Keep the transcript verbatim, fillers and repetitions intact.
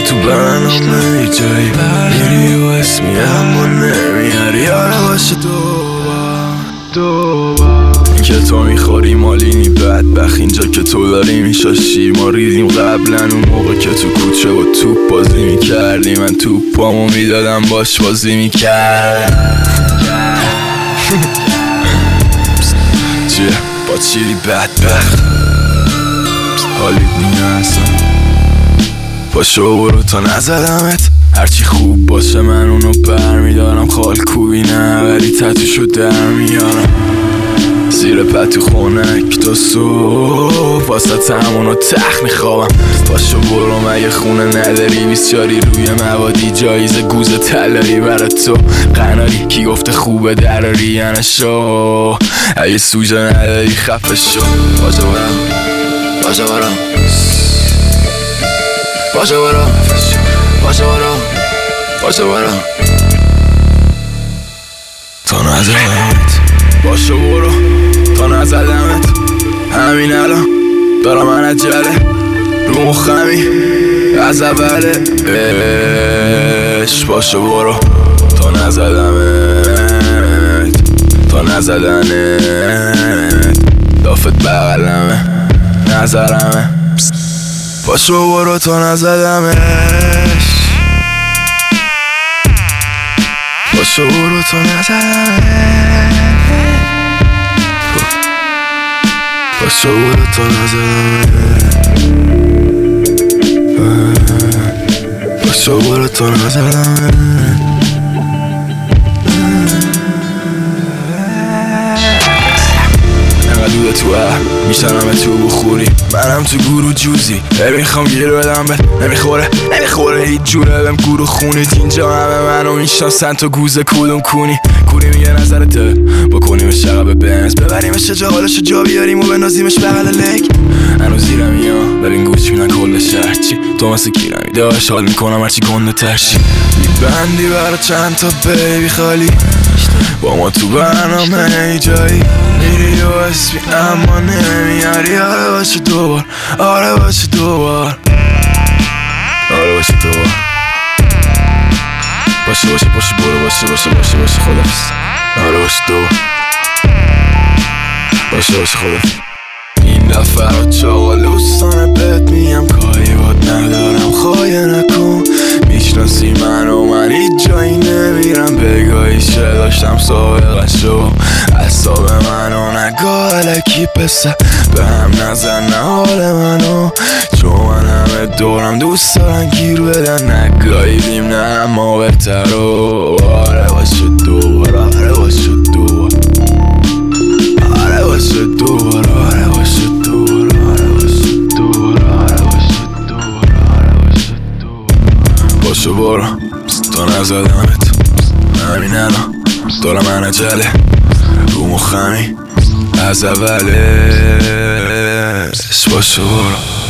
تو برنامه ای جایی میری و اسمی اما نمیاری یاره باشه دوبار دوبار این که تو میخوری مالینی بدبخت اینجا که تو داری میشاشی ما ریدیم قبلا اون موقع که تو کوچه و توپ بازی میکردی من توپامو میدادم باش بازی میکردم چیه با چیری بدبخت حالیت نیه اصلا پاشو برو تا نزدمت هرچی خوب باشه من اونو بر میدارم خال کوبی نه ولی تتوشو در میارم زیر پتو خونک تا صبح واسه همونو تخت میخوابم پاشو برو مگه خونه نداری بیسیاری روی موادی جایزه گوز تلایی برای تو قناری کی گفته خوبه دراری یعنی شو اگه سوژه نداری خفه شو پاشو برم پاشو برم پاشو برم پاشو برم پاشو برم تا نزدمت پاشو برو تا نزدمت همین الان دارم من عجله رو مخمی از اوله اش پاشو برو تا نزدمت تا نزدنت دافت بغلمه نظرمه پاشو برو تا نزدمش پاشو برو تا نزدمش پاشو برو تا نزدمش پاشو برو تا نزدمش دود تو اه میشنم تو بخوری منم تو گورو جوزی نمیخوام گیر بدم بهت نمیخوره نمیخوره هیچ جوره بهم گورو خونید اینجا همه منو میشناسن تو گوزه کدوم کونی کونی میگه نظرته بکنیمش عقب بنز ببریمش جا حالشو جا بیاریم و بنازیمش بغل لک هنوز زیرم یا ببین گوش میدن کل شهر چی تو مثل گیرمی داشت حال میکنم هرچی گنده ترشی میبندی برا چند تا بیبی خالی با ما تو برنامه ای جایی میری و اسمی اما نمیاری آره باشه دوبار آره باشه دوبار آره باشه دوبار باشه باشه باشه برو باشه باشه باشه باشه خدافظ آره باشه دوبار باشه باشه خدافظ این دفعه رو چاقالوستانه بهت میگم کاری باد ندارم خواهی نکن میشناسی من و من هیچ جایی نمیرم بگاهیشه داشتم سابقشو اصاب منو نگاه لکی پسه به هم نزن نه حال منو چون من همه دورم دوست دارن گیر بدن نگاهیدیم نه اما بهتر و آره باشه دوبار آره باشه دوبار آره باشه دوبار آره باشه دوبار آره باشه دوبار آره باشه دوبار آره باشه دوبار باشو برو تا نزدمت همین الان دارم من عجله رو مخمی از اولش باشو برو